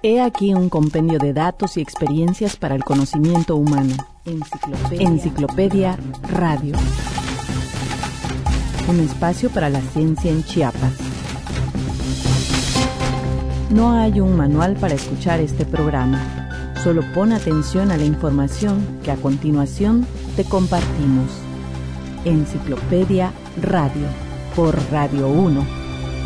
He aquí un compendio de datos y experiencias para el conocimiento humano. Enciclopedia Radio. Un espacio para la ciencia en Chiapas. No hay un manual para escuchar este programa. Solo pon atención a la información que a continuación te compartimos. Enciclopedia Radio, por Radio 1.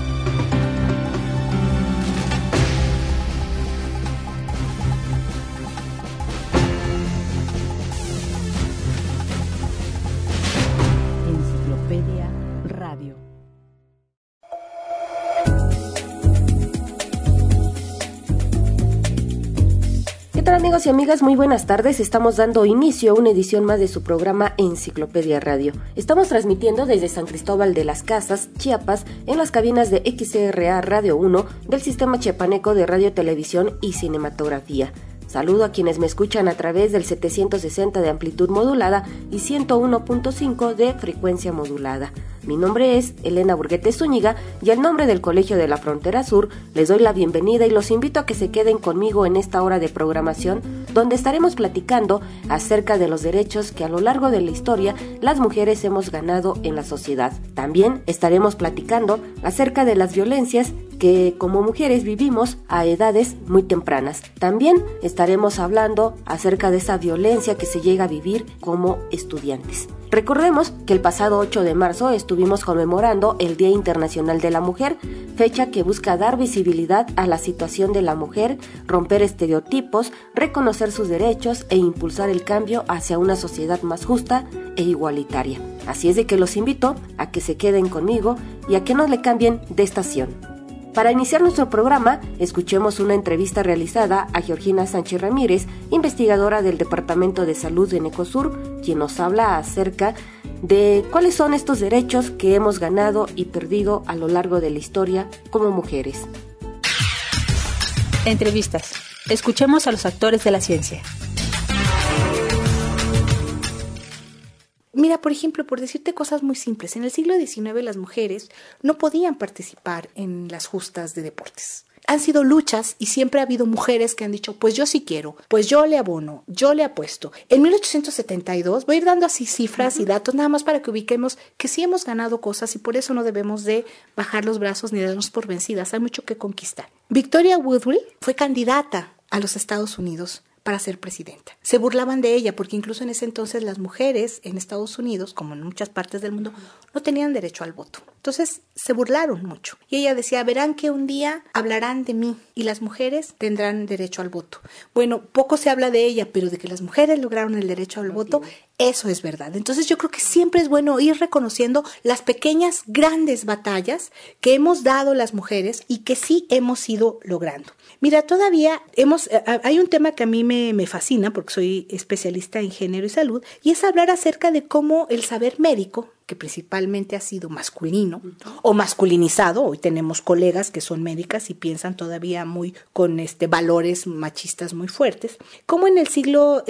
Amigos y amigas, muy buenas tardes. Estamos dando inicio a una edición más de su programa Enciclopedia Radio. Estamos transmitiendo desde San Cristóbal de las Casas, Chiapas, en las cabinas de XRA Radio 1 del Sistema Chiapaneco de Radio, Televisión y Cinematografía. Saludo a quienes me escuchan a través del 760 de amplitud modulada y 101.5 de frecuencia modulada. Mi nombre es Elena Burguete Zúñiga y al nombre del Colegio de la Frontera Sur les doy la bienvenida y los invito a que se queden conmigo en esta hora de programación donde estaremos platicando acerca de los derechos que a lo largo de la historia las mujeres hemos ganado en la sociedad. También estaremos platicando acerca de las violencias que como mujeres vivimos a edades muy tempranas. También estaremos hablando acerca de esa violencia que se llega a vivir como estudiantes. Recordemos que el pasado 8 de marzo estuvimos conmemorando el Día Internacional de la Mujer, fecha que busca dar visibilidad a la situación de la mujer, romper estereotipos, reconocer sus derechos e impulsar el cambio hacia una sociedad más justa e igualitaria. Así es de que los invito a que se queden conmigo y a que no le cambien de estación. Para iniciar nuestro programa, escuchemos una entrevista realizada a Georgina Sánchez Ramírez, investigadora del Departamento de Salud de Necosur, quien nos habla acerca de cuáles son estos derechos que hemos ganado y perdido a lo largo de la historia como mujeres. Entrevistas. Escuchemos a los actores de la ciencia. Mira, por ejemplo, por decirte cosas muy simples, en el siglo XIX las mujeres no podían participar en las justas de deportes. Han sido luchas y siempre ha habido mujeres que han dicho, pues yo sí quiero, pues yo le abono, yo le apuesto. En 1872, voy a ir dando así cifras y datos nada más para que ubiquemos que sí hemos ganado cosas y por eso no debemos de bajar los brazos ni darnos por vencidas, hay mucho que conquistar. Victoria Woodhull fue candidata a los Estados Unidos para ser presidenta. Se burlaban de ella porque incluso en ese entonces las mujeres en Estados Unidos, como en muchas partes del mundo, no tenían derecho al voto. Entonces se burlaron mucho. Y ella decía, verán que un día hablarán de mí y las mujeres tendrán derecho al voto. Bueno, poco se habla de ella, pero de que las mujeres lograron el derecho al voto, eso es verdad. Entonces yo creo que siempre es bueno ir reconociendo las pequeñas, grandes batallas que hemos dado las mujeres y que sí hemos ido logrando. Mira, todavía hay un tema que a mí me fascina porque soy especialista en género y salud y es hablar acerca de cómo el saber médico, que principalmente ha sido masculino o masculinizado, hoy tenemos colegas que son médicas y piensan todavía muy con valores machistas muy fuertes, como en el siglo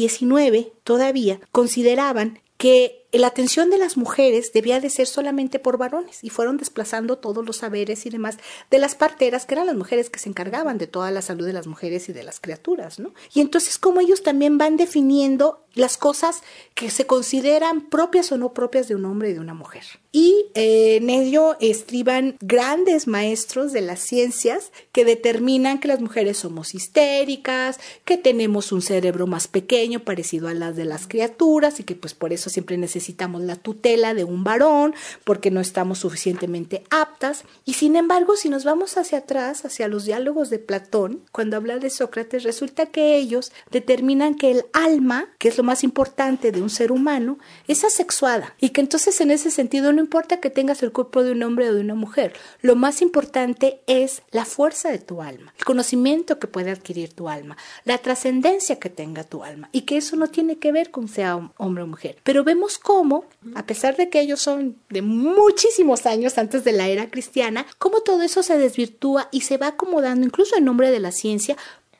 XIX todavía consideraban que la atención de las mujeres debía de ser solamente por varones y fueron desplazando todos los saberes y demás de las parteras, que eran las mujeres que se encargaban de toda la salud de las mujeres y de las criaturas, ¿no? Y entonces como ellos también van definiendo las cosas que se consideran propias o no propias de un hombre y de una mujer. Y en ello estriban grandes maestros de las ciencias que determinan que las mujeres somos histéricas, que tenemos un cerebro más pequeño parecido a las de las criaturas y que pues por eso siempre necesitamos la tutela de un varón porque no estamos suficientemente aptas. Y sin embargo, si nos vamos hacia atrás, hacia los diálogos de Platón, cuando habla de Sócrates, resulta que ellos determinan que el alma, que es lo más importante de un ser humano, es asexuada y que entonces en ese sentido no importa que tengas el cuerpo de un hombre o de una mujer, lo más importante es la fuerza de tu alma, el conocimiento que puede adquirir tu alma, la trascendencia que tenga tu alma y que eso no tiene que ver con sea hombre o mujer. Pero vemos cómo, a pesar de que ellos son de muchísimos años antes de la era cristiana, cómo todo eso se desvirtúa y se va acomodando incluso en nombre de la ciencia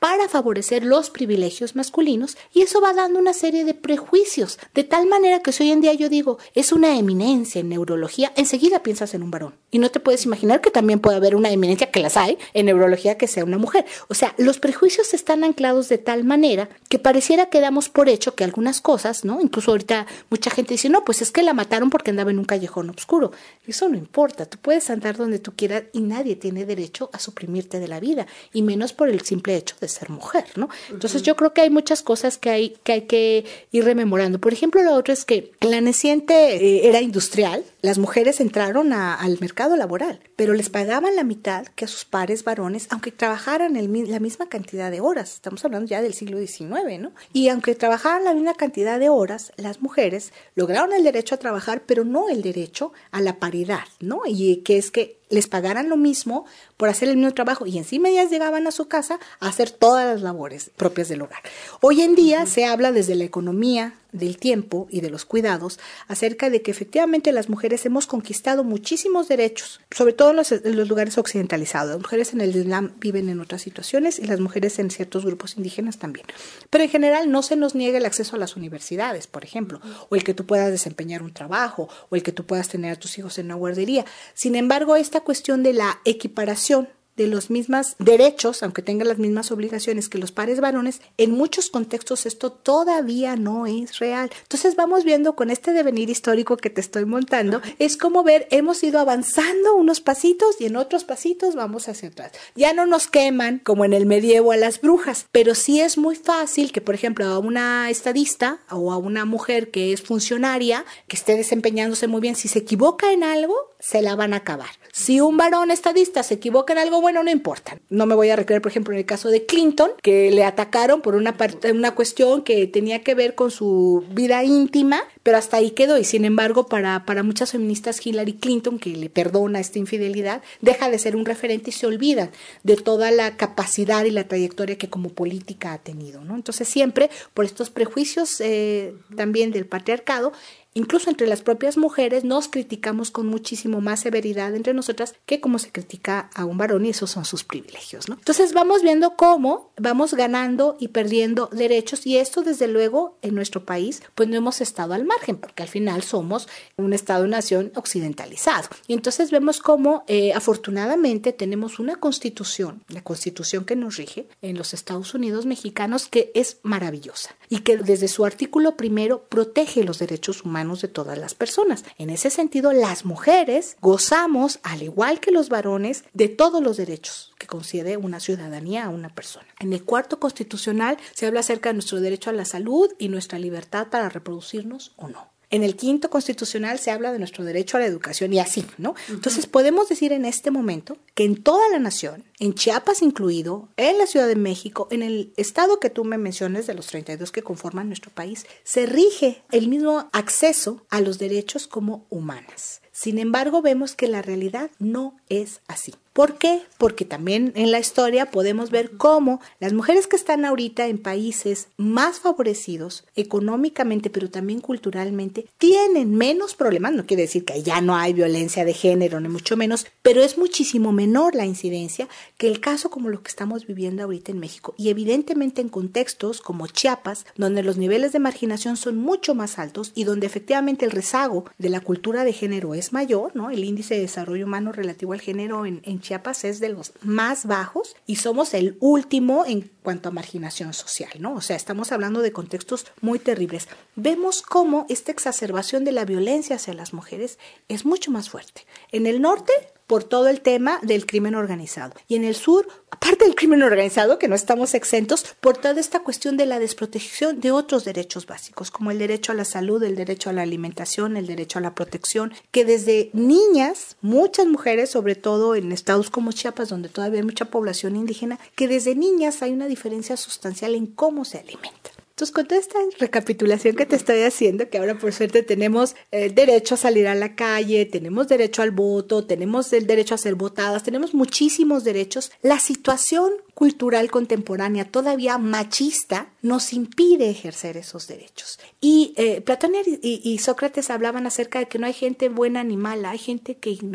para favorecer los privilegios masculinos, y eso va dando una serie de prejuicios, de tal manera que si hoy en día yo digo, es una eminencia en neurología, enseguida piensas en un varón. Y no te puedes imaginar que también puede haber una eminencia, que las hay, en neurología que sea una mujer. O sea, los prejuicios están anclados de tal manera que pareciera que damos por hecho que algunas cosas, ¿no? Incluso ahorita mucha gente dice, no, pues es que la mataron porque andaba en un callejón oscuro. Eso no importa, tú puedes andar donde tú quieras y nadie tiene derecho a suprimirte de la vida, y menos por el simple hecho de ser mujer, ¿no? Entonces yo creo que hay muchas cosas que hay que ir rememorando. Por ejemplo, lo otro es que en la naciente era industrial, las mujeres entraron al mercado laboral, pero les pagaban la mitad que a sus pares varones, aunque trabajaran la misma cantidad de horas. Estamos hablando ya del siglo XIX, ¿no? Y aunque trabajaran la misma cantidad de horas, las mujeres lograron el derecho a trabajar, pero no el derecho a la paridad, ¿no? Y que es que les pagaran lo mismo por hacer el mismo trabajo, y encima ellas llegaban a su casa a hacer todas las labores propias del hogar. Hoy en día se habla desde la economía del tiempo y de los cuidados acerca de que efectivamente las mujeres hemos conquistado muchísimos derechos, sobre todo en los lugares occidentalizados. Las mujeres en el Islam viven en otras situaciones y las mujeres en ciertos grupos indígenas también. Pero en general no se nos niega el acceso a las universidades, por ejemplo, o el que tú puedas desempeñar un trabajo, o el que tú puedas tener a tus hijos en una guardería. Sin embargo, esta cuestión de la equiparación de los mismos derechos, aunque tengan las mismas obligaciones que los pares varones, en muchos contextos esto todavía no es real. Entonces vamos viendo con este devenir histórico que te estoy montando, es como ver, hemos ido avanzando unos pasitos y en otros pasitos vamos hacia atrás. Ya no nos queman como en el medievo a las brujas, pero sí es muy fácil que, por ejemplo, a una estadista o a una mujer que es funcionaria, que esté desempeñándose muy bien, si se equivoca en algo, se la van a acabar. Si un varón estadista se equivoca en algo, bueno, no importa. No me voy a recrear, por ejemplo, en el caso de Clinton, que le atacaron por una cuestión que tenía que ver con su vida íntima, pero hasta ahí quedó. Y sin embargo, para muchas feministas, Hillary Clinton, que le perdona esta infidelidad, deja de ser un referente y se olvida de toda la capacidad y la trayectoria que como política ha tenido, ¿no? Entonces siempre, por estos prejuicios también del patriarcado, incluso entre las propias mujeres, nos criticamos con muchísimo más severidad entre nosotras que como se critica a un varón, y esos son sus privilegios, ¿no? Entonces vamos viendo cómo vamos ganando y perdiendo derechos, y esto desde luego en nuestro país pues no hemos estado al margen, porque al final somos un Estado-nación occidentalizado. Y entonces vemos cómo afortunadamente tenemos una constitución, la constitución que nos rige en los Estados Unidos mexicanos, que es maravillosa y que desde su artículo primero protege los derechos humanos de todas las personas. En ese sentido, las mujeres gozamos, al igual que los varones, de todos los derechos que concede una ciudadanía a una persona. En el cuarto constitucional se habla acerca de nuestro derecho a la salud y nuestra libertad para reproducirnos o no. En el quinto constitucional se habla de nuestro derecho a la educación y así, ¿no? Entonces podemos decir en este momento que en toda la nación, en Chiapas incluido, en la Ciudad de México, en el estado que tú me mencionas de los 32 que conforman nuestro país, se rige el mismo acceso a los derechos como humanas. Sin embargo, vemos que la realidad no es así. ¿Por qué? Porque también en la historia podemos ver cómo las mujeres que están ahorita en países más favorecidos económicamente, pero también culturalmente, tienen menos problemas. No quiere decir que ya no hay violencia de género, ni mucho menos, pero es muchísimo menor la incidencia que el caso como lo que estamos viviendo ahorita en México. Y evidentemente en contextos como Chiapas, donde los niveles de marginación son mucho más altos y donde efectivamente el rezago de la cultura de género es mayor, ¿no? El índice de desarrollo humano relativo al género en Chiapas es de los más bajos y somos el último en cuanto a marginación social, ¿no? O sea, estamos hablando de contextos muy terribles. Vemos cómo esta exacerbación de la violencia hacia las mujeres es mucho más fuerte. En el norte, por todo el tema del crimen organizado. Y en el sur, aparte del crimen organizado, que no estamos exentos, por toda esta cuestión de la desprotección de otros derechos básicos, como el derecho a la salud, el derecho a la alimentación, el derecho a la protección, que desde niñas, muchas mujeres, sobre todo en estados como Chiapas, donde todavía hay mucha población indígena, que desde niñas hay una diferencia sustancial en cómo se alimentan. Entonces, con toda esta recapitulación que te estoy haciendo, que ahora por suerte tenemos derecho a salir a la calle, tenemos derecho al voto, tenemos el derecho a ser votadas, tenemos muchísimos derechos, la situación cultural contemporánea todavía machista nos impide ejercer esos derechos. Y Platón y Sócrates hablaban acerca de que no hay gente buena ni mala, hay gente que ignora.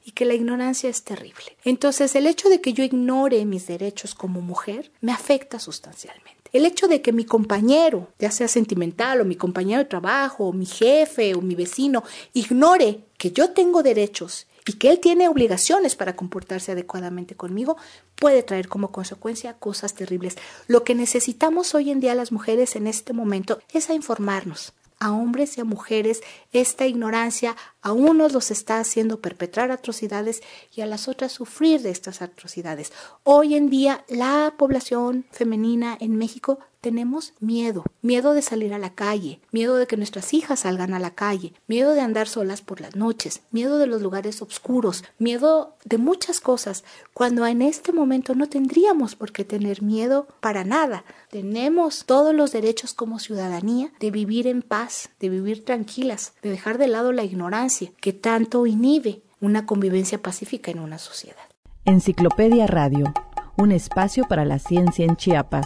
y que la ignorancia es terrible. Entonces, el hecho de que yo ignore mis derechos como mujer me afecta sustancialmente. El hecho de que mi compañero, ya sea sentimental o mi compañero de trabajo o mi jefe o mi vecino, ignore que yo tengo derechos y que él tiene obligaciones para comportarse adecuadamente conmigo, puede traer como consecuencia cosas terribles. Lo que necesitamos hoy en día las mujeres en este momento es a informarnos. A hombres y a mujeres, esta ignorancia a unos los está haciendo perpetrar atrocidades y a las otras sufrir de estas atrocidades. Hoy en día la población femenina en México tenemos miedo de salir a la calle, miedo de que nuestras hijas salgan a la calle, miedo de andar solas por las noches, miedo de los lugares oscuros, miedo de muchas cosas, cuando en este momento no tendríamos por qué tener miedo para nada. Tenemos todos los derechos como ciudadanía de vivir en paz, de vivir tranquilas, de dejar de lado la ignorancia que tanto inhibe una convivencia pacífica en una sociedad. Enciclopedia Radio, un espacio para la ciencia en Chiapas.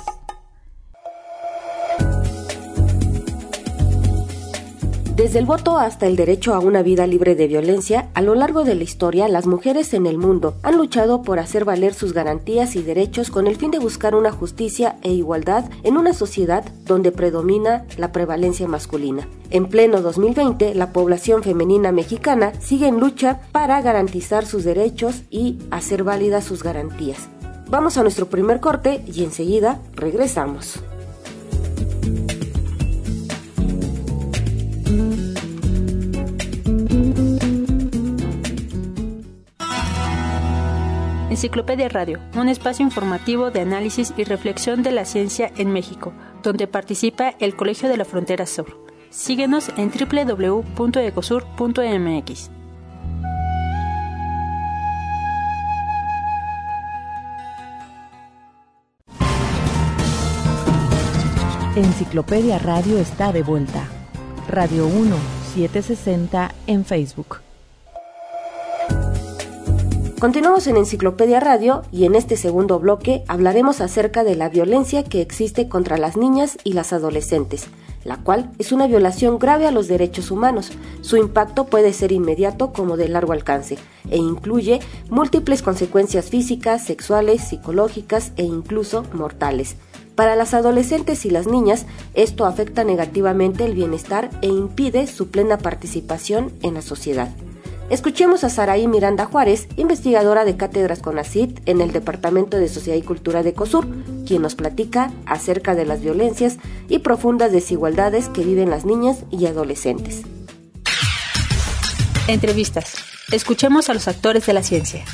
Desde el voto hasta el derecho a una vida libre de violencia, a lo largo de la historia, las mujeres en el mundo han luchado por hacer valer sus garantías y derechos con el fin de buscar una justicia e igualdad en una sociedad donde predomina la prevalencia masculina. En pleno 2020, la población femenina mexicana sigue en lucha para garantizar sus derechos y hacer válidas sus garantías. Vamos a nuestro primer corte y enseguida regresamos. Enciclopedia Radio, un espacio informativo de análisis y reflexión de la ciencia en México, donde participa el Colegio de la Frontera Sur. Síguenos en www.ecosur.mx. Enciclopedia Radio está de vuelta. Radio 1 760 en Facebook. Continuamos en Enciclopedia Radio y en este segundo bloque hablaremos acerca de la violencia que existe contra las niñas y las adolescentes, la cual es una violación grave a los derechos humanos. Su impacto puede ser inmediato como de largo alcance e incluye múltiples consecuencias físicas, sexuales, psicológicas e incluso mortales. Para las adolescentes y las niñas, esto afecta negativamente el bienestar e impide su plena participación en la sociedad. Escuchemos a Saraí Miranda Juárez, investigadora de cátedras CONACYT en el Departamento de Sociedad y Cultura de Ecosur, quien nos platica acerca de las violencias y profundas desigualdades que viven las niñas y adolescentes. Entrevistas. Escuchemos a los actores de la ciencia.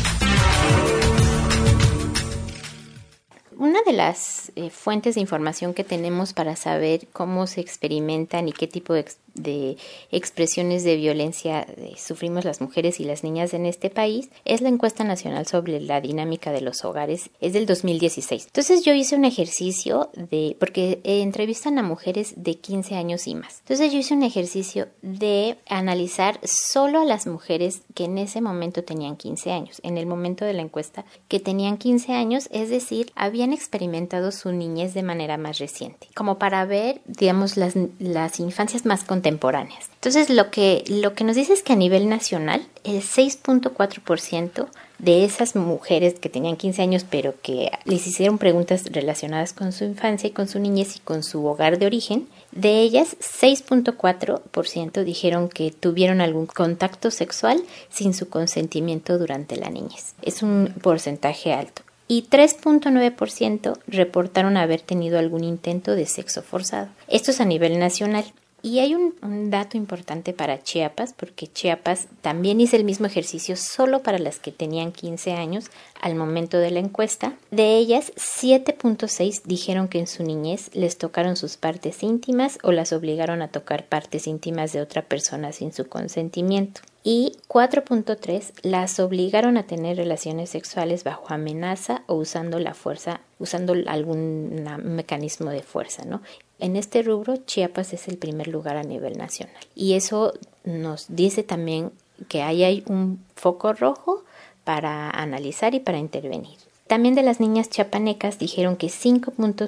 Una de las fuentes de información que tenemos para saber cómo se experimentan y qué tipo de expresiones de violencia sufrimos las mujeres y las niñas en este país es la encuesta nacional sobre la dinámica de los hogares, es del 2016. Entonces yo hice un ejercicio porque entrevistan a mujeres de 15 años y más. Entonces yo hice un ejercicio de analizar solo a las mujeres que en ese momento tenían 15 años, en el momento de la encuesta que tenían 15 años, es decir, habían experimentado su niñez de manera más reciente, como para ver, digamos, las infancias más contemporáneas. Entonces, lo que nos dice es que a nivel nacional, el 6.4% de esas mujeres que tenían 15 años, pero que les hicieron preguntas relacionadas con su infancia y con su niñez y con su hogar de origen, de ellas, 6.4% dijeron que tuvieron algún contacto sexual sin su consentimiento durante la niñez. Es un porcentaje alto. Y 3.9% reportaron haber tenido algún intento de sexo forzado. Esto es a nivel nacional. Y hay un dato importante para Chiapas, porque Chiapas también hizo el mismo ejercicio solo para las que tenían 15 años al momento de la encuesta. De ellas, 7.6 dijeron que en su niñez les tocaron sus partes íntimas o las obligaron a tocar partes íntimas de otra persona sin su consentimiento. Y 4.3 las obligaron a tener relaciones sexuales bajo amenaza o usando la fuerza, usando algún mecanismo de fuerza, ¿no? En este rubro, Chiapas es el primer lugar a nivel nacional. Y eso nos dice también que ahí hay un foco rojo para analizar y para intervenir. También de las niñas chiapanecas dijeron que 5.6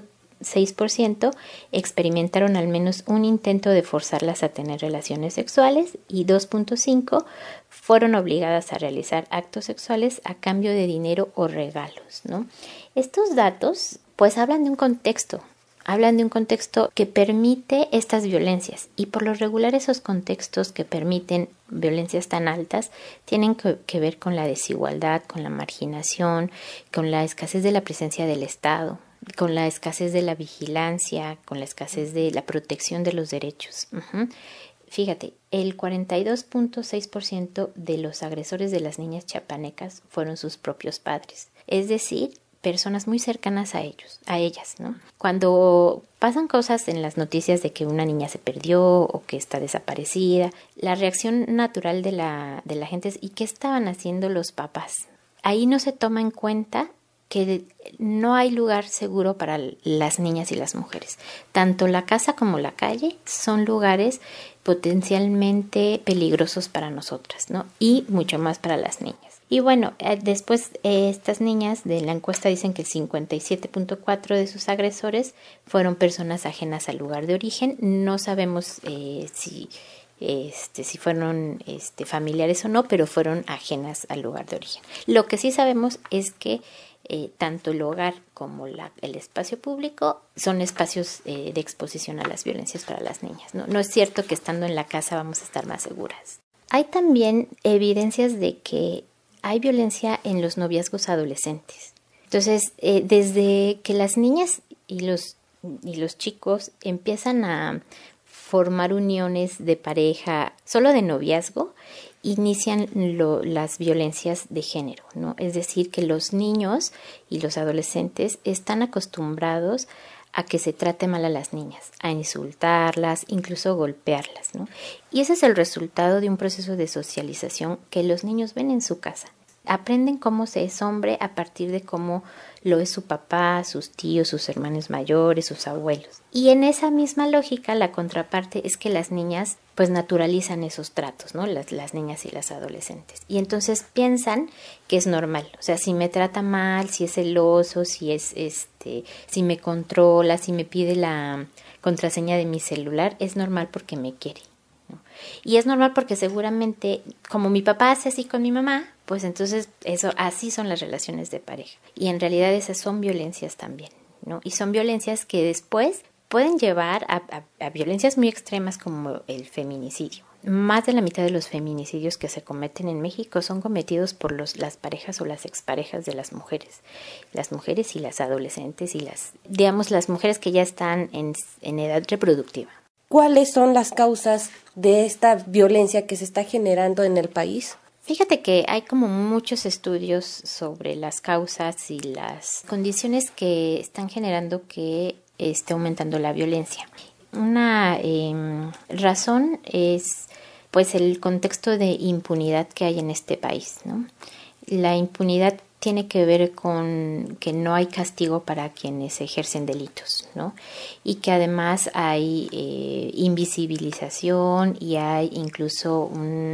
6% experimentaron al menos un intento de forzarlas a tener relaciones sexuales y 2.5% fueron obligadas a realizar actos sexuales a cambio de dinero o regalos, ¿no? Estos datos pues hablan de un contexto que permite estas violencias, y por lo regular esos contextos que permiten violencias tan altas tienen que ver con la desigualdad, con la marginación, con la escasez de la presencia del Estado, con la escasez de la vigilancia, con la escasez de la protección de los derechos. Fíjate, el 42.6% de los agresores de las niñas chiapanecas fueron sus propios padres, es decir, personas muy cercanas a ellas, ¿no? Cuando pasan cosas en las noticias de que una niña se perdió o que está desaparecida, la reacción natural de la gente es: ¿y qué estaban haciendo los papás? Ahí no se toma en cuenta que no hay lugar seguro para las niñas y las mujeres. Tanto la casa como la calle son lugares potencialmente peligrosos para nosotras, ¿no? Y mucho más para las niñas. Y bueno, después estas niñas de la encuesta dicen que el 57.4% de sus agresores fueron personas ajenas al lugar de origen. No sabemos si fueron familiares o no, pero fueron ajenas al lugar de origen. Lo que sí sabemos es que tanto el hogar como el espacio público son espacios de exposición a las violencias para las niñas, ¿no? No es cierto que estando en la casa vamos a estar más seguras. Hay también evidencias de que hay violencia en los noviazgos adolescentes. Entonces, desde que las niñas y los chicos empiezan a formar uniones de pareja, solo de noviazgo, inician las violencias de género, ¿no? Es decir, que los niños y los adolescentes están acostumbrados a que se trate mal a las niñas, a insultarlas, incluso golpearlas, ¿no? Y ese es el resultado de un proceso de socialización que los niños ven en su casa. Aprenden cómo se es hombre a partir de cómo lo es su papá, sus tíos, sus hermanos mayores, sus abuelos. Y en esa misma lógica, la contraparte es que las niñas pues naturalizan esos tratos, ¿no? Las niñas y las adolescentes. Y entonces piensan que es normal. O sea, si me trata mal, si es celoso, si me controla, si me pide la contraseña de mi celular, es normal porque me quiere, ¿no? Y es normal porque seguramente, como mi papá hace así con mi mamá, pues entonces así son las relaciones de pareja. Y en realidad esas son violencias también, ¿no? Y son violencias que después pueden llevar a violencias muy extremas como el feminicidio. Más de la mitad de los feminicidios que se cometen en México son cometidos por las parejas o las exparejas de las mujeres y las adolescentes y las mujeres que ya están en edad reproductiva. ¿Cuáles son las causas de esta violencia que se está generando en el país? Fíjate que hay como muchos estudios sobre las causas y las condiciones que están generando que esté aumentando la violencia. Una razón es pues el contexto de impunidad que hay en este país, ¿no? La impunidad tiene que ver con que no hay castigo para quienes ejercen delitos, ¿no? Y que además hay invisibilización y hay incluso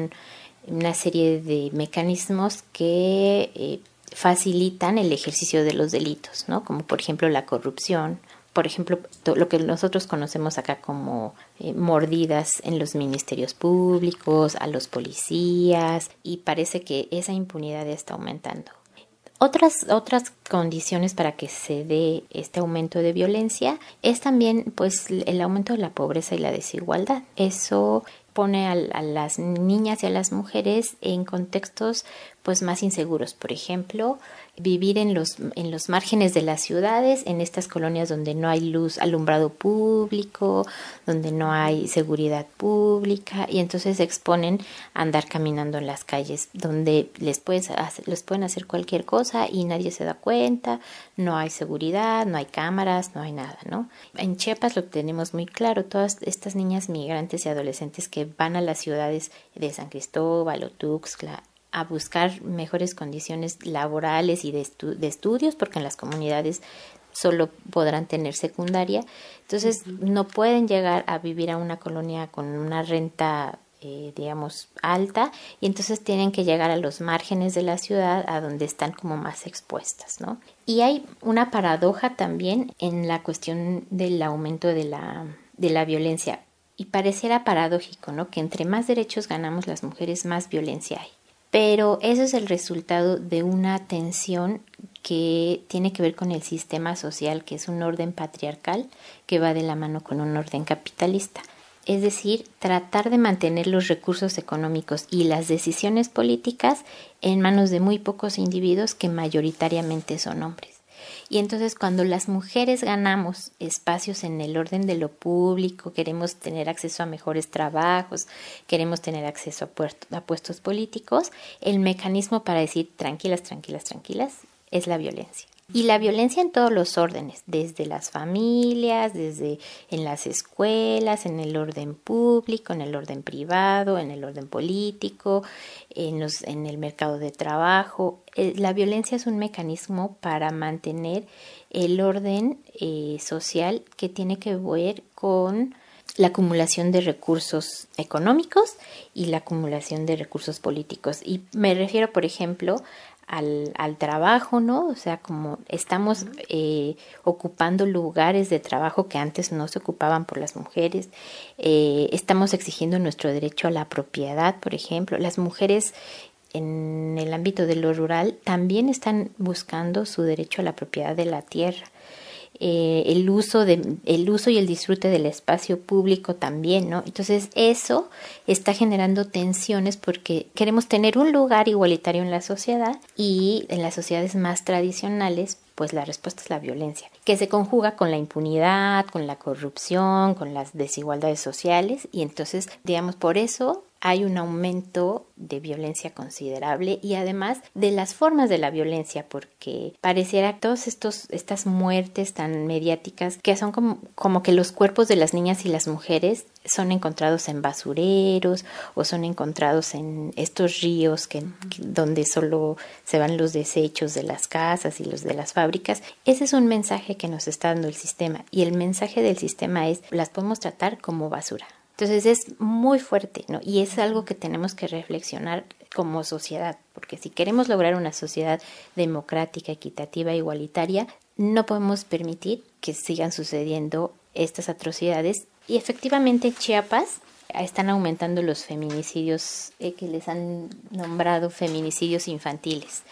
una serie de mecanismos que facilitan el ejercicio de los delitos, ¿no? Como por ejemplo la corrupción, por ejemplo lo que nosotros conocemos acá como mordidas en los ministerios públicos, a los policías, y parece que esa impunidad está aumentando. Otras condiciones para que se dé este aumento de violencia es también pues el aumento de la pobreza y la desigualdad. Eso pone a las niñas y a las mujeres en contextos pues más inseguros. Por ejemplo, vivir en los márgenes de las ciudades, en estas colonias donde no hay luz, alumbrado público, donde no hay seguridad pública, y entonces se exponen a andar caminando en las calles, donde les pueden hacer cualquier cosa y nadie se da cuenta, no hay seguridad, no hay cámaras, no hay nada, ¿no? En Chiapas lo tenemos muy claro, todas estas niñas migrantes y adolescentes que van a las ciudades de San Cristóbal o Tuxtla a buscar mejores condiciones laborales y de estudios, porque en las comunidades solo podrán tener secundaria, entonces no pueden llegar a vivir a una colonia con una renta digamos, alta, y entonces tienen que llegar a los márgenes de la ciudad, a donde están como más expuestas, ¿no? Y hay una paradoja también en la cuestión del aumento de la violencia, y pareciera paradójico, ¿no? Que entre más derechos ganamos las mujeres, más violencia hay. Pero eso es el resultado de una tensión que tiene que ver con el sistema social, que es un orden patriarcal que va de la mano con un orden capitalista. Es decir, tratar de mantener los recursos económicos y las decisiones políticas en manos de muy pocos individuos que mayoritariamente son hombres. Y entonces cuando las mujeres ganamos espacios en el orden de lo público, queremos tener acceso a mejores trabajos, queremos tener acceso a puestos políticos, el mecanismo para decir tranquilas, tranquilas, tranquilas es la violencia. Y la violencia en todos los órdenes, desde las familias, desde en las escuelas, en el orden público, en el orden privado, en el orden político, en el mercado de trabajo. La violencia es un mecanismo para mantener el orden social que tiene que ver con la acumulación de recursos económicos y la acumulación de recursos políticos. Y me refiero, por ejemplo, al trabajo, ¿no? O sea, como estamos ocupando lugares de trabajo que antes no se ocupaban por las mujeres, estamos exigiendo nuestro derecho a la propiedad, por ejemplo. Las mujeres en el ámbito de lo rural también están buscando su derecho a la propiedad de la tierra. El uso y el disfrute del espacio público también, ¿no? Entonces eso está generando tensiones porque queremos tener un lugar igualitario en la sociedad, y en las sociedades más tradicionales pues la respuesta es la violencia, que se conjuga con la impunidad, con la corrupción, con las desigualdades sociales, y entonces, digamos, por eso hay un aumento de violencia considerable, y además de las formas de la violencia, porque pareciera todas estas muertes tan mediáticas que son como que los cuerpos de las niñas y las mujeres son encontrados en basureros o son encontrados en estos ríos donde solo se van los desechos de las casas y los de las fábricas. Ese es un mensaje que nos está dando el sistema, y el mensaje del sistema es: las podemos tratar como basura. Entonces es muy fuerte, ¿no? Y es algo que tenemos que reflexionar como sociedad, porque si queremos lograr una sociedad democrática, equitativa, igualitaria, no podemos permitir que sigan sucediendo estas atrocidades. Y efectivamente en Chiapas están aumentando los feminicidios, que les han nombrado feminicidios infantiles.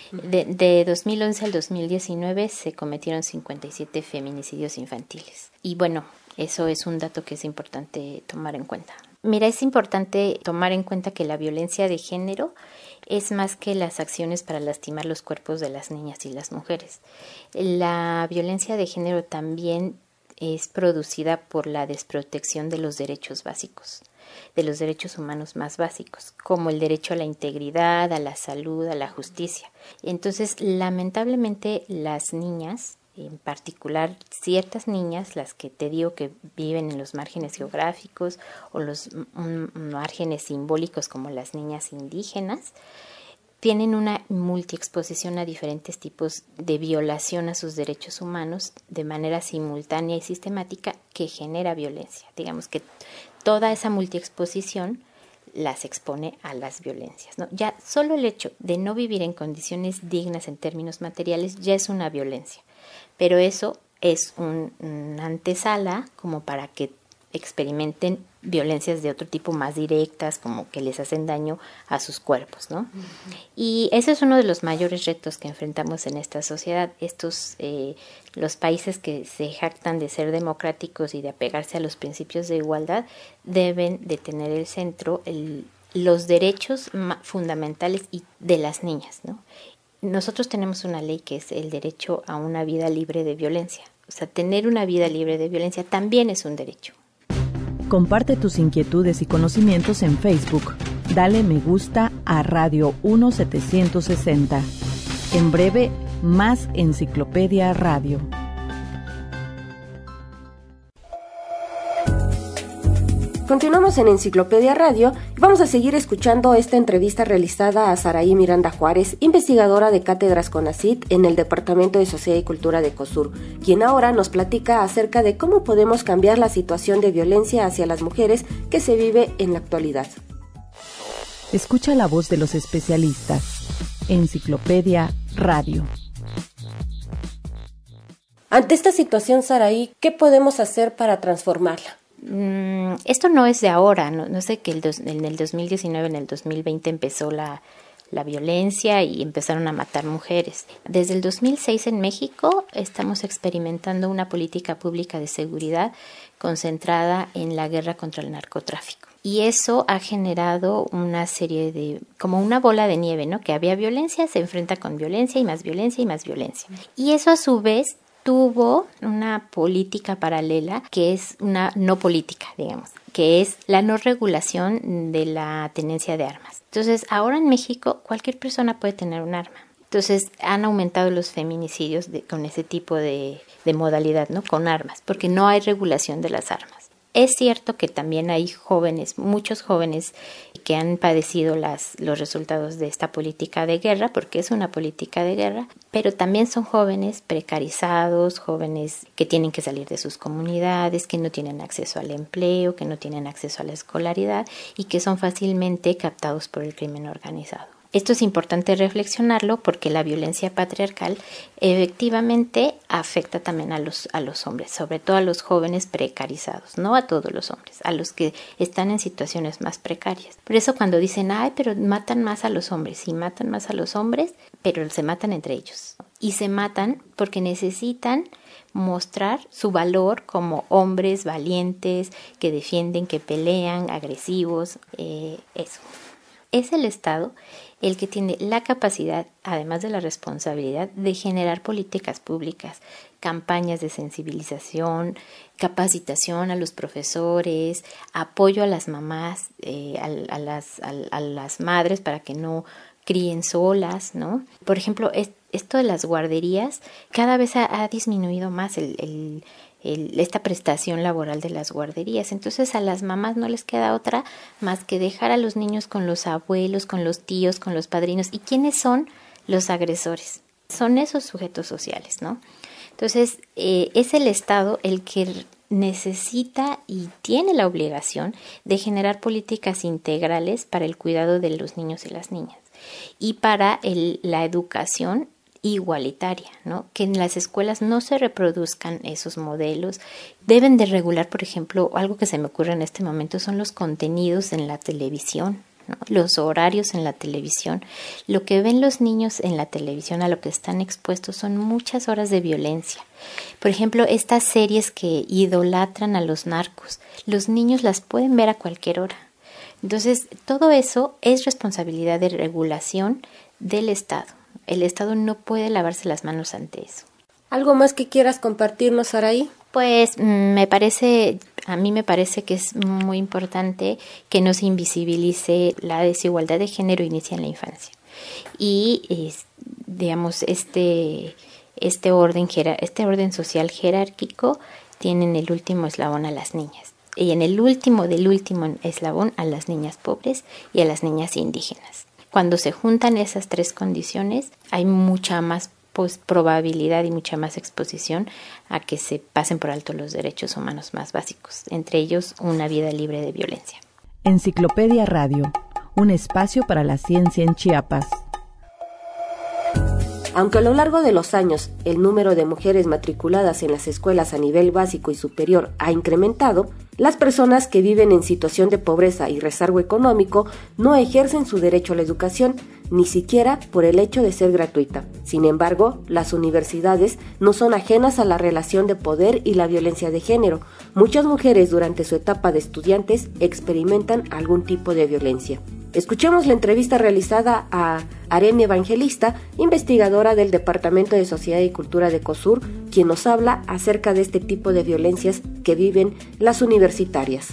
De 2011 al 2019 se cometieron 57 feminicidios infantiles. Y bueno, eso es un dato que es importante tomar en cuenta. Mira, es importante tomar en cuenta que la violencia de género es más que las acciones para lastimar los cuerpos de las niñas y las mujeres. La violencia de género también es producida por la desprotección de los derechos básicos, de los derechos humanos más básicos, como el derecho a la integridad, a la salud, a la justicia. Entonces, lamentablemente, las niñas, en particular ciertas niñas, las que te digo que viven en los márgenes geográficos o los márgenes simbólicos, como las niñas indígenas, tienen una multiexposición a diferentes tipos de violación a sus derechos humanos de manera simultánea y sistemática, que genera violencia. Digamos que toda esa multiexposición las expone a las violencias, ¿no? Ya solo el hecho de no vivir en condiciones dignas en términos materiales ya es una violencia, pero eso es una antesala como para que experimenten violencias de otro tipo más directas, como que les hacen daño a sus cuerpos, ¿no? Uh-huh. Y ese es uno de los mayores retos que enfrentamos en esta sociedad. Los países que se jactan de ser democráticos y de apegarse a los principios de igualdad deben de tener el centro los derechos fundamentales de las niñas, ¿no? Nosotros tenemos una ley que es el derecho a una vida libre de violencia. O sea, tener una vida libre de violencia también es un derecho. Comparte tus inquietudes y conocimientos en Facebook. Dale me gusta a Radio 1760. En breve, más Enciclopedia Radio. Continuamos en Enciclopedia Radio y vamos a seguir escuchando esta entrevista realizada a Saraí Miranda Juárez, investigadora de cátedras CONACYT en el Departamento de Sociedad y Cultura de COSUR, quien ahora nos platica acerca de cómo podemos cambiar la situación de violencia hacia las mujeres que se vive en la actualidad. Escucha la voz de los especialistas. Enciclopedia Radio. Ante esta situación, Saraí, ¿qué podemos hacer para transformarla? Esto no es de ahora, no sé que en el 2019, en el 2020 empezó la violencia y empezaron a matar mujeres. Desde el 2006 en México estamos experimentando una política pública de seguridad concentrada en la guerra contra el narcotráfico. Y eso ha generado una serie como una bola de nieve, ¿no? Que había violencia, se enfrenta con violencia y más violencia y más violencia. Y eso a su vez tuvo una política paralela que es una no política, digamos, que es la no regulación de la tenencia de armas. Entonces, ahora en México cualquier persona puede tener un arma. Entonces, han aumentado los feminicidios con ese tipo de modalidad, ¿no? Con armas, porque no hay regulación de las armas. Es cierto que también hay muchos jóvenes que han padecido los resultados de esta política de guerra, porque es una política de guerra, pero también son jóvenes precarizados, jóvenes que tienen que salir de sus comunidades, que no tienen acceso al empleo, que no tienen acceso a la escolaridad y que son fácilmente captados por el crimen organizado. Esto es importante reflexionarlo porque la violencia patriarcal efectivamente afecta también a los hombres, sobre todo a los jóvenes precarizados, no a todos los hombres, a los que están en situaciones más precarias. Por eso cuando dicen, pero matan más a los hombres, sí matan más a los hombres, pero se matan entre ellos. Y se matan porque necesitan mostrar su valor como hombres valientes, que defienden, que pelean, agresivos, eso. Es el Estado el que tiene la capacidad, además de la responsabilidad, de generar políticas públicas, campañas de sensibilización, capacitación a los profesores, apoyo a las mamás, a las madres para que no críen solas, ¿no? Por ejemplo, esto de las guarderías cada vez ha disminuido más esta prestación laboral de las guarderías. Entonces a las mamás no les queda otra más que dejar a los niños con los abuelos, con los tíos, con los padrinos. ¿Y quiénes son los agresores? Son esos sujetos sociales, ¿no? Entonces es el Estado el que necesita y tiene la obligación de generar políticas integrales para el cuidado de los niños y las niñas y para la educación igualitaria, ¿no? Que en las escuelas no se reproduzcan esos modelos. Deben de regular, por ejemplo, algo que se me ocurre en este momento son los contenidos en la televisión, ¿no? Los horarios en la televisión. Lo que ven los niños en la televisión, a lo que están expuestos, son muchas horas de violencia. Por ejemplo, estas series que idolatran a los narcos, los niños las pueden ver a cualquier hora. Entonces, todo eso es responsabilidad de regulación del Estado. El Estado no puede lavarse las manos ante eso. ¿Algo más que quieras compartirnos, Saraí? Pues a mí me parece que es muy importante que no se invisibilice la desigualdad de género inicia en la infancia. Y digamos este orden social jerárquico tiene en el último eslabón a las niñas. Y en el último del último eslabón a las niñas pobres y a las niñas indígenas. Cuando se juntan esas tres condiciones, hay mucha más probabilidad y mucha más exposición a que se pasen por alto los derechos humanos más básicos, entre ellos una vida libre de violencia. Enciclopedia Radio, un espacio para la ciencia en Chiapas. Aunque a lo largo de los años el número de mujeres matriculadas en las escuelas a nivel básico y superior ha incrementado, las personas que viven en situación de pobreza y rezago económico no ejercen su derecho a la educación, ni siquiera por el hecho de ser gratuita. Sin embargo, las universidades no son ajenas a la relación de poder y la violencia de género. Muchas mujeres durante su etapa de estudiantes experimentan algún tipo de violencia. Escuchemos la entrevista realizada a Aremi Evangelista, investigadora del Departamento de Sociedad y Cultura de COSUR, quien nos habla acerca de este tipo de violencias que viven las universitarias.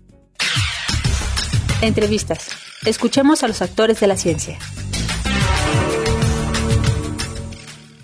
Entrevistas. Escuchemos a los actores de la ciencia.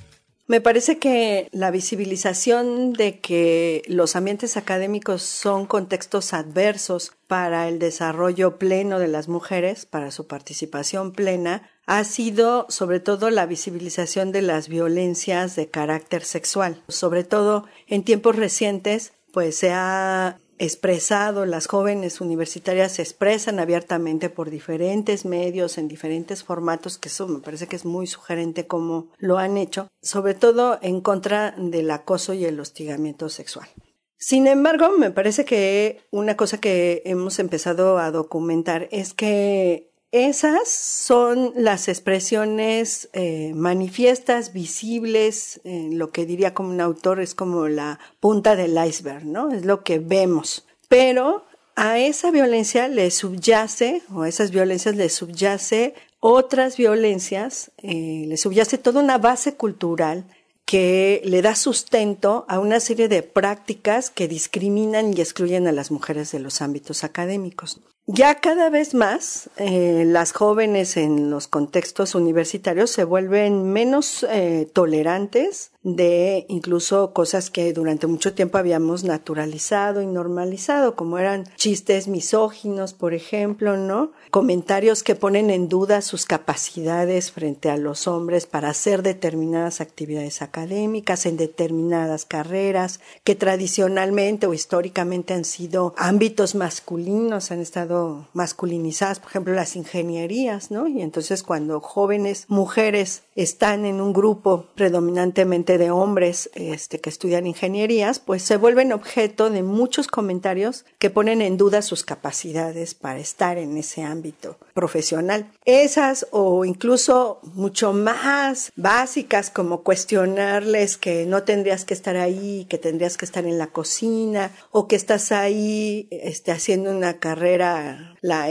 Me parece que la visibilización de que los ambientes académicos son contextos adversos para el desarrollo pleno de las mujeres, para su participación plena, ha sido sobre todo la visibilización de las violencias de carácter sexual. Sobre todo en tiempos recientes, pues se ha expresado, las jóvenes universitarias se expresan abiertamente por diferentes medios, en diferentes formatos, que eso me parece que es muy sugerente cómo lo han hecho, sobre todo en contra del acoso y el hostigamiento sexual. Sin embargo, me parece que una cosa que hemos empezado a documentar es que esas son las expresiones manifiestas, visibles, lo que diría como un autor es como la punta del iceberg, ¿no? Es lo que vemos. Pero a esa violencia le subyace, o a esas violencias le subyace otras violencias, le subyace toda una base cultural que le da sustento a una serie de prácticas que discriminan y excluyen a las mujeres de los ámbitos académicos. Ya cada vez más las jóvenes en los contextos universitarios se vuelven menos tolerantes de incluso cosas que durante mucho tiempo habíamos naturalizado y normalizado, como eran chistes misóginos, por ejemplo, ¿no? Comentarios que ponen en duda sus capacidades frente a los hombres para hacer determinadas actividades académicas en determinadas carreras que tradicionalmente o históricamente han sido ámbitos masculinos, han estado masculinizadas, por ejemplo, las ingenierías, ¿no? Y entonces cuando jóvenes mujeres están en un grupo predominantemente de hombres que estudian ingenierías, pues se vuelven objeto de muchos comentarios que ponen en duda sus capacidades para estar en ese ámbito profesional. Esas o incluso mucho más básicas como cuestionarles que no tendrías que estar ahí, que tendrías que estar en la cocina o que estás ahí haciendo una carrera, la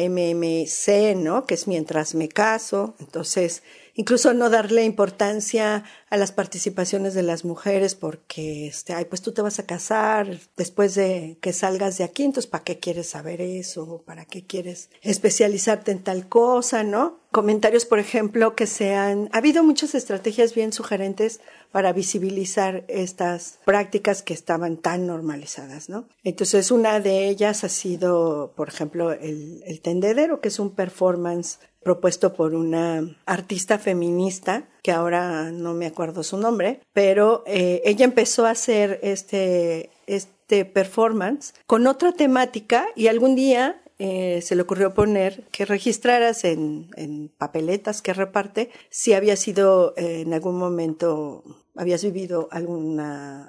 MMC, ¿no? Que es mientras me caso. Entonces, incluso no darle importancia a las participaciones de las mujeres porque, pues tú te vas a casar después de que salgas de aquí, entonces ¿para qué quieres saber eso? ¿Para qué quieres especializarte en tal cosa, no? Comentarios, por ejemplo, ha habido muchas estrategias bien sugerentes para visibilizar estas prácticas que estaban tan normalizadas, ¿no? Entonces, una de ellas ha sido, por ejemplo, el tendedero, que es un performance propuesto por una artista feminista, que ahora no me acuerdo su nombre, pero ella empezó a hacer este performance con otra temática y algún día se le ocurrió poner que registraras en papeletas que reparte si había sido en algún momento, habías vivido algún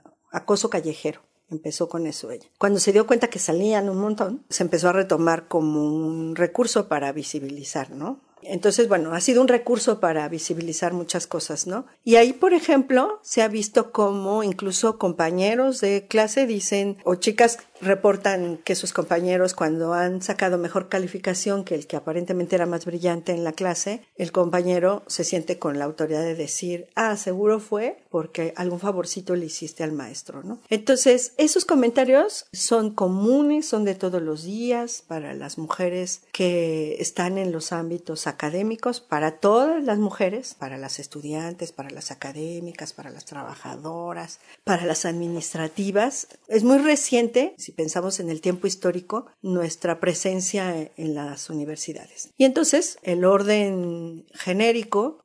acoso callejero. Empezó con eso ella. Cuando se dio cuenta que salían un montón, se empezó a retomar como un recurso para visibilizar, ¿no? Entonces, bueno, ha sido un recurso para visibilizar muchas cosas, ¿no? Y ahí, por ejemplo, se ha visto como incluso compañeros de clase dicen, o chicas reportan que sus compañeros cuando han sacado mejor calificación que el que aparentemente era más brillante en la clase, el compañero se siente con la autoridad de decir, seguro fue porque algún favorcito le hiciste al maestro, ¿no? Entonces, esos comentarios son comunes, son de todos los días para las mujeres que están en los ámbitos académicos, para todas las mujeres, para las estudiantes, para las académicas, para las trabajadoras, para las administrativas. Es muy reciente, si pensamos en el tiempo histórico, nuestra presencia en las universidades. Y entonces, el orden genérico,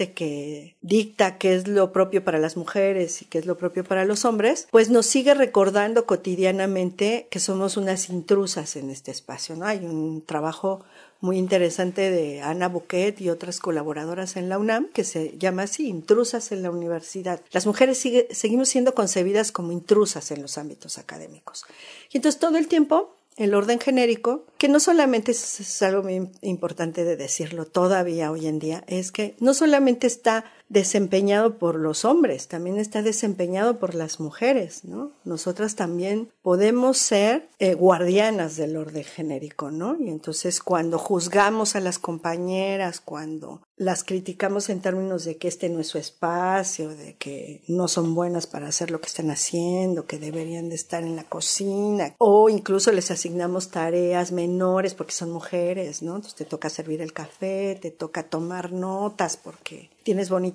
que dicta qué es lo propio para las mujeres y qué es lo propio para los hombres, pues nos sigue recordando cotidianamente que somos unas intrusas en este espacio, ¿no? Hay un trabajo muy interesante de Ana Bouquet y otras colaboradoras en la UNAM que se llama así, Intrusas en la Universidad. Las mujeres seguimos siendo concebidas como intrusas en los ámbitos académicos. Y entonces todo el tiempo el orden genérico, que no solamente es algo muy importante de decirlo todavía hoy en día, es que no solamente está desempeñado por los hombres, también está desempeñado por las mujeres, ¿no? Nosotras también podemos ser guardianas del orden genérico, ¿no? Y entonces cuando juzgamos a las compañeras, cuando las criticamos en términos de que este no es su espacio, de que no son buenas para hacer lo que están haciendo, que deberían de estar en la cocina, o incluso les asignamos tareas menores porque son mujeres, ¿no? Entonces te toca servir el café, te toca tomar notas porque tienes bonita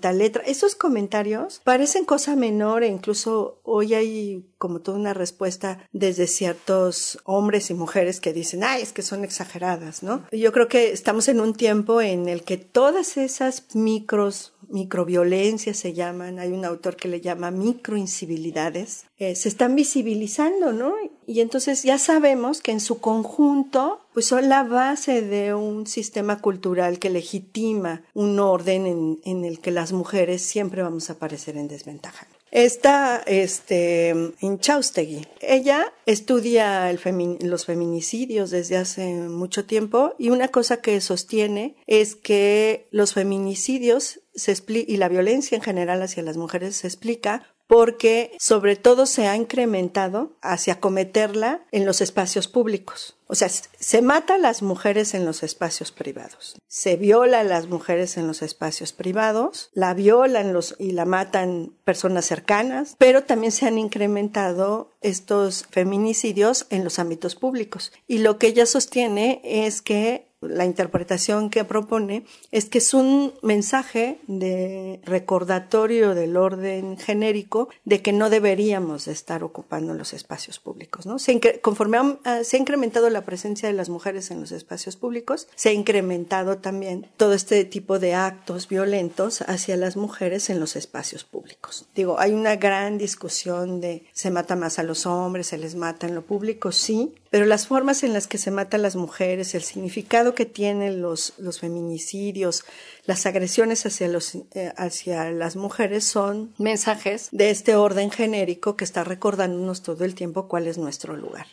bonita letra. Esos comentarios parecen cosa menor e incluso hoy hay como toda una respuesta desde ciertos hombres y mujeres que dicen, ay, es que son exageradas, ¿no? Yo creo que estamos en un tiempo en el que todas esas microviolencias se llaman, hay un autor que le llama microincivilidades, se están visibilizando, ¿no? Y entonces ya sabemos que en su conjunto pues son la base de un sistema cultural que legitima un orden en el que las mujeres siempre vamos a aparecer en desventaja. Está Inchaustegui. Ella estudia los feminicidios desde hace mucho tiempo y una cosa que sostiene es que los feminicidios y la violencia en general hacia las mujeres se explica porque sobre todo se ha incrementado hacia cometerla en los espacios públicos. O sea, se mata a las mujeres en los espacios privados, se viola a las mujeres en los espacios privados, la violan y la matan personas cercanas, pero también se han incrementado estos feminicidios en los ámbitos públicos. Y lo que ella sostiene es que la interpretación que propone es que es un mensaje de recordatorio del orden genérico de que no deberíamos de estar ocupando los espacios públicos, ¿no? Conforme se ha incrementado la presencia de las mujeres en los espacios públicos, se ha incrementado también todo este tipo de actos violentos hacia las mujeres en los espacios públicos. Digo, hay una gran discusión de se mata más a los hombres, se les mata en lo público, sí, pero las formas en las que se matan las mujeres, el significado que tienen los feminicidios, las agresiones hacia las mujeres son mensajes de este orden genérico que está recordándonos todo el tiempo cuál es nuestro lugar.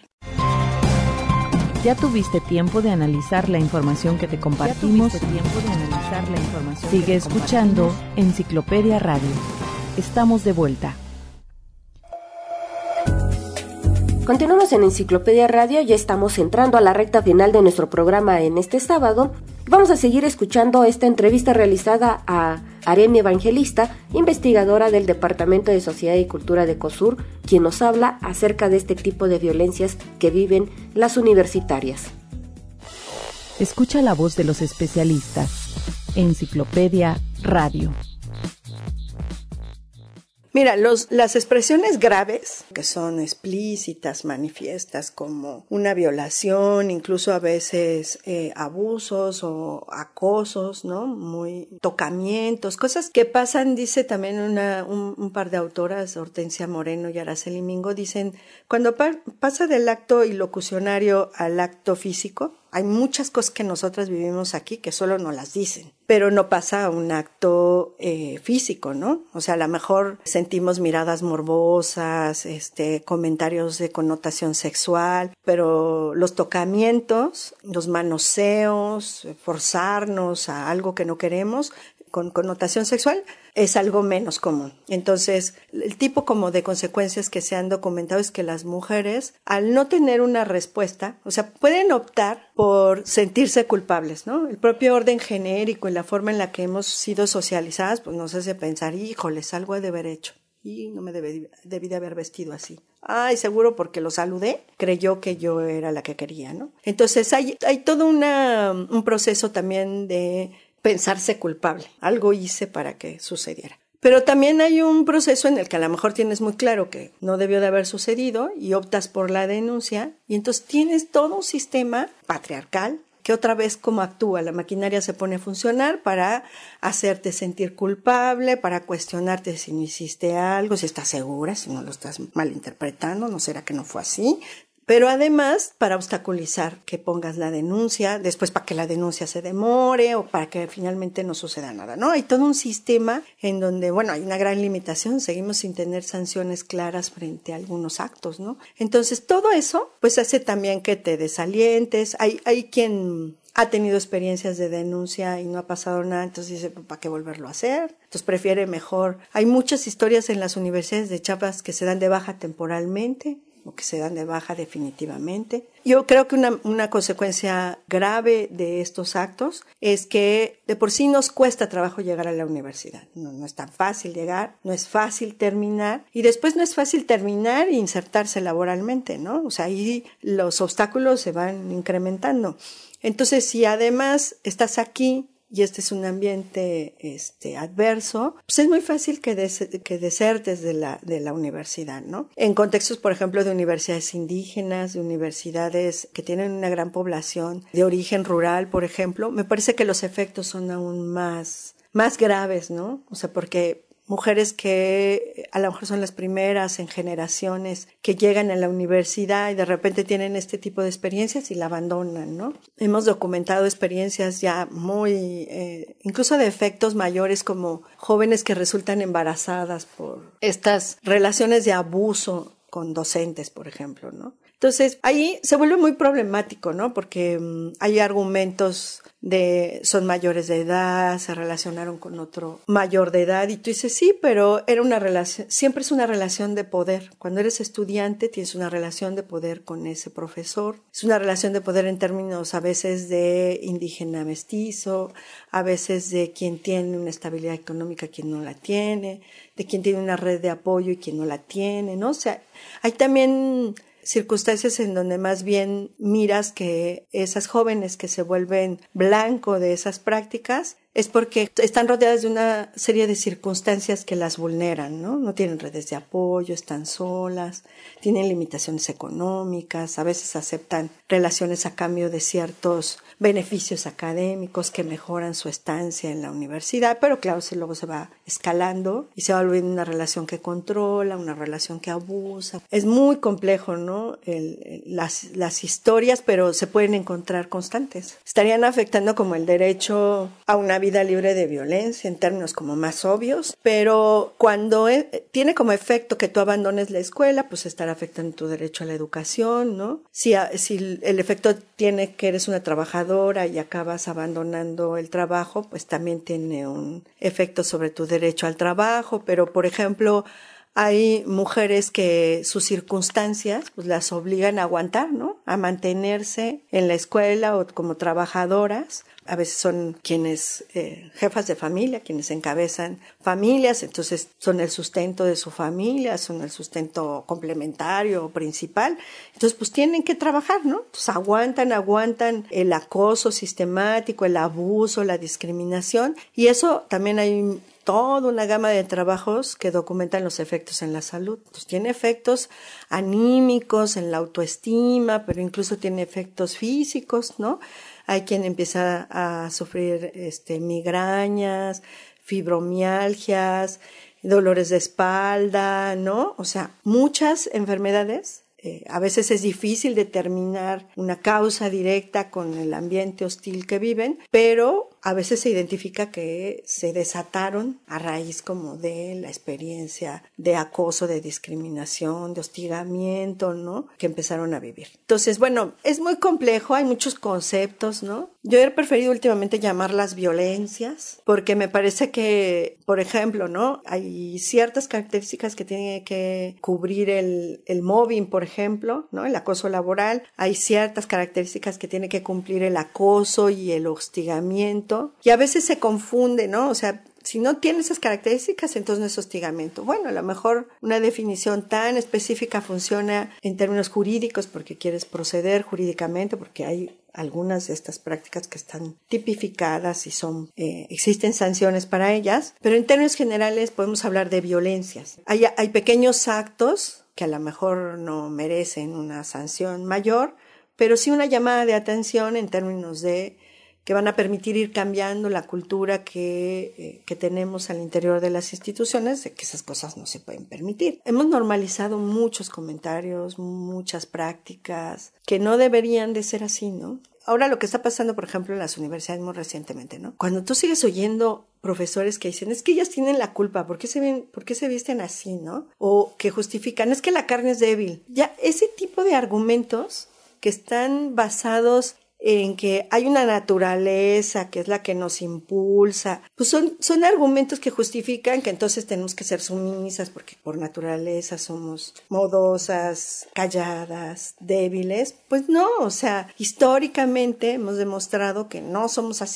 ¿Ya tuviste tiempo de analizar la información que te compartimos? Sigue escuchando Enciclopedia Radio. Estamos de vuelta. Continuamos en Enciclopedia Radio, ya estamos entrando a la recta final de nuestro programa en este sábado. Vamos a seguir escuchando esta entrevista realizada a Aremi Evangelista, investigadora del Departamento de Sociedad y Cultura de COSUR, quien nos habla acerca de este tipo de violencias que viven las universitarias. Escucha la voz de los especialistas. Enciclopedia Radio. Mira, las expresiones graves, que son explícitas, manifiestas, como una violación, incluso a veces abusos o acosos, ¿no? Muy tocamientos, cosas que pasan, dice también un par de autoras, Hortensia Moreno y Araceli Mingo, dicen, cuando pasa del acto ilocucionario al acto físico, hay muchas cosas que nosotras vivimos aquí que solo nos las dicen, pero no pasa a un acto físico, ¿no? O sea, a lo mejor sentimos miradas morbosas, comentarios de connotación sexual, pero los tocamientos, los manoseos, forzarnos a algo que no queremos, con connotación sexual, es algo menos común. Entonces, el tipo como de consecuencias que se han documentado es que las mujeres, al no tener una respuesta, o sea, pueden optar por sentirse culpables, ¿no? El propio orden genérico y la forma en la que hemos sido socializadas, pues nos hace pensar, híjoles, algo he de haber hecho. Y no me debí de haber vestido así. Ay, seguro porque lo saludé, creyó que yo era la que quería, ¿no? Entonces, hay todo un proceso también de pensarse culpable. Algo hice para que sucediera. Pero también hay un proceso en el que a lo mejor tienes muy claro que no debió de haber sucedido y optas por la denuncia y entonces tienes todo un sistema patriarcal que otra vez como actúa, la maquinaria se pone a funcionar para hacerte sentir culpable, para cuestionarte si no hiciste algo, si estás segura, si no lo estás malinterpretando, ¿no será que no fue así? Pero además para obstaculizar que pongas la denuncia, después para que la denuncia se demore o para que finalmente no suceda nada, ¿no? Hay todo un sistema en donde, bueno, hay una gran limitación, seguimos sin tener sanciones claras frente a algunos actos, ¿no? Entonces todo eso pues hace también que te desalientes, hay quien ha tenido experiencias de denuncia y no ha pasado nada, entonces dice, ¿para qué volverlo a hacer? Entonces prefiere mejor. Hay muchas historias en las universidades de Chiapas que se dan de baja temporalmente o que se dan de baja definitivamente. Yo creo que una consecuencia grave de estos actos es que de por sí nos cuesta trabajo llegar a la universidad. No es tan fácil llegar, no es fácil terminar y después no es fácil terminar e insertarse laboralmente, ¿no? O sea, ahí los obstáculos se van incrementando. Entonces, si además estás aquí y este es un ambiente adverso, pues es muy fácil que desertes de la universidad, ¿no? En contextos, por ejemplo, de universidades indígenas, de universidades que tienen una gran población de origen rural, por ejemplo, me parece que los efectos son aún más graves, ¿no? O sea, porque mujeres que a lo mejor son las primeras en generaciones que llegan a la universidad y de repente tienen este tipo de experiencias y la abandonan, ¿no? Hemos documentado experiencias ya muy, incluso de efectos mayores, como jóvenes que resultan embarazadas por estas relaciones de abuso con docentes, por ejemplo, ¿no? Entonces, ahí se vuelve muy problemático, ¿no? Porque hay argumentos son mayores de edad, se relacionaron con otro mayor de edad, y tú dices, sí, pero era una relación, siempre es una relación de poder. Cuando eres estudiante tienes una relación de poder con ese profesor, es una relación de poder en términos a veces de indígena mestizo, a veces de quien tiene una estabilidad económica, quien no la tiene, de quien tiene una red de apoyo y quien no la tiene, ¿no? O sea, hay también circunstancias en donde más bien miras que esas jóvenes que se vuelven blanco de esas prácticas es porque están rodeadas de una serie de circunstancias que las vulneran, ¿no? No tienen redes de apoyo, están solas, tienen limitaciones económicas, a veces aceptan relaciones a cambio de ciertos beneficios académicos que mejoran su estancia en la universidad, pero claro, luego se va escalando y se va volviendo una relación que controla, una relación que abusa. Es muy complejo, ¿no? Las historias, pero se pueden encontrar constantes. Estarían afectando como el derecho a una vida libre de violencia en términos como más obvios, pero cuando tiene como efecto que tú abandones la escuela, pues estará afectando tu derecho a la educación, ¿no? Si el efecto tiene que eres una trabajadora y acabas abandonando el trabajo, pues también tiene un efecto sobre tu derecho al trabajo. Pero, por ejemplo, hay mujeres que sus circunstancias pues las obligan a aguantar, ¿no? A mantenerse en la escuela o como trabajadoras. A veces son quienes, jefas de familia, quienes encabezan familias, entonces son el sustento de su familia, son el sustento complementario o principal. Entonces pues tienen que trabajar, ¿no? Pues aguantan el acoso sistemático, el abuso, la discriminación, y eso también hay toda una gama de trabajos que documentan los efectos en la salud. Pues tiene efectos anímicos, en la autoestima, pero incluso tiene efectos físicos, ¿no? Hay quien empieza a sufrir migrañas, fibromialgias, dolores de espalda, ¿no? O sea, muchas enfermedades. A veces es difícil determinar una causa directa con el ambiente hostil que viven, pero a veces se identifica que se desataron a raíz como de la experiencia de acoso, de discriminación, de hostigamiento, ¿no? Que empezaron a vivir. Entonces, bueno, es muy complejo, hay muchos conceptos, ¿no? Yo he preferido últimamente llamarlas violencias, porque me parece que, por ejemplo, ¿no? Hay ciertas características que tiene que cubrir el mobbing, por ejemplo, ¿no? El acoso laboral. Hay ciertas características que tiene que cumplir el acoso y el hostigamiento. Y a veces se confunde, ¿no? O sea, si no tiene esas características, entonces no es hostigamiento. Bueno, a lo mejor una definición tan específica funciona en términos jurídicos porque quieres proceder jurídicamente, porque hay algunas de estas prácticas que están tipificadas y existen sanciones para ellas, pero en términos generales podemos hablar de violencias. Hay pequeños actos que a lo mejor no merecen una sanción mayor, pero sí una llamada de atención en términos de que van a permitir ir cambiando la cultura que tenemos al interior de las instituciones, de que esas cosas no se pueden permitir. Hemos normalizado muchos comentarios, muchas prácticas que no deberían de ser así, ¿no? Ahora lo que está pasando, por ejemplo, en las universidades muy recientemente, ¿no? Cuando tú sigues oyendo profesores que dicen, es que ellas tienen la culpa, ¿por qué se visten así, no? O que justifican, es que la carne es débil. Ya, ese tipo de argumentos que están basados en que hay una naturaleza que es la que nos impulsa, pues son argumentos que justifican que entonces tenemos que ser sumisas porque por naturaleza somos modosas, calladas, débiles. Pues no, o sea, históricamente hemos demostrado que no somos así,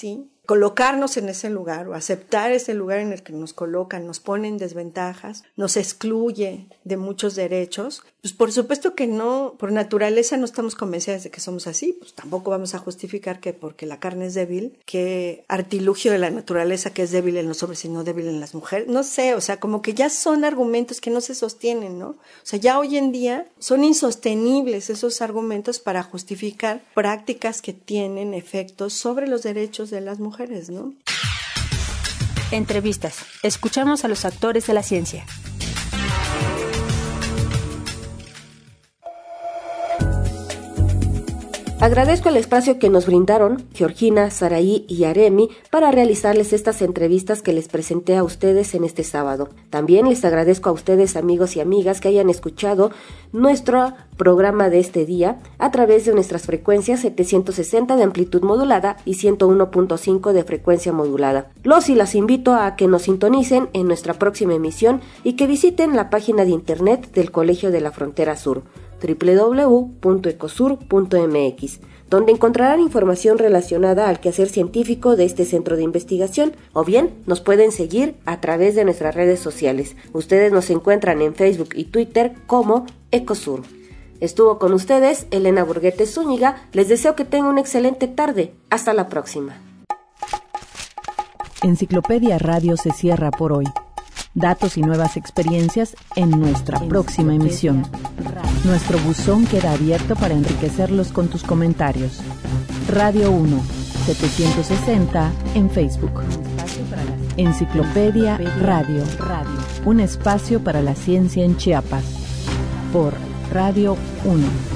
colocarnos en ese lugar o aceptar ese lugar en el que nos colocan, nos pone en desventajas, nos excluye de muchos derechos, pues por supuesto que no, por naturaleza no estamos convencidas de que somos así, pues tampoco vamos a justificar que porque la carne es débil, que artilugio de la naturaleza que es débil en los hombres y no débil en las mujeres, no sé, o sea, como que ya son argumentos que no se sostienen, ¿no? O sea, ya hoy en día son insostenibles esos argumentos para justificar prácticas que tienen efectos sobre los derechos de las mujeres, ¿no? Entrevistas. Escuchamos a los actores de la ciencia. Agradezco el espacio que nos brindaron Georgina, Saraí y Aremi para realizarles estas entrevistas que les presenté a ustedes en este sábado. También les agradezco a ustedes, amigos y amigas, que hayan escuchado nuestro programa de este día a través de nuestras frecuencias 760 de amplitud modulada y 101.5 de frecuencia modulada. Los y las invito a que nos sintonicen en nuestra próxima emisión y que visiten la página de internet del Colegio de la Frontera Sur, www.ecosur.mx, donde encontrarán información relacionada al quehacer científico de este centro de investigación, o bien nos pueden seguir a través de nuestras redes sociales. Ustedes nos encuentran en Facebook y Twitter como Ecosur. Estuvo con ustedes Elena Burguete Zúñiga. Les deseo que tengan una excelente tarde. Hasta la próxima. Enciclopedia Radio se cierra por hoy. Datos y nuevas experiencias en nuestra próxima emisión. Nuestro buzón queda abierto para enriquecerlos con tus comentarios. Radio 1, 760 en Facebook. Enciclopedia Radio. Un espacio para la ciencia en Chiapas. Por Radio 1.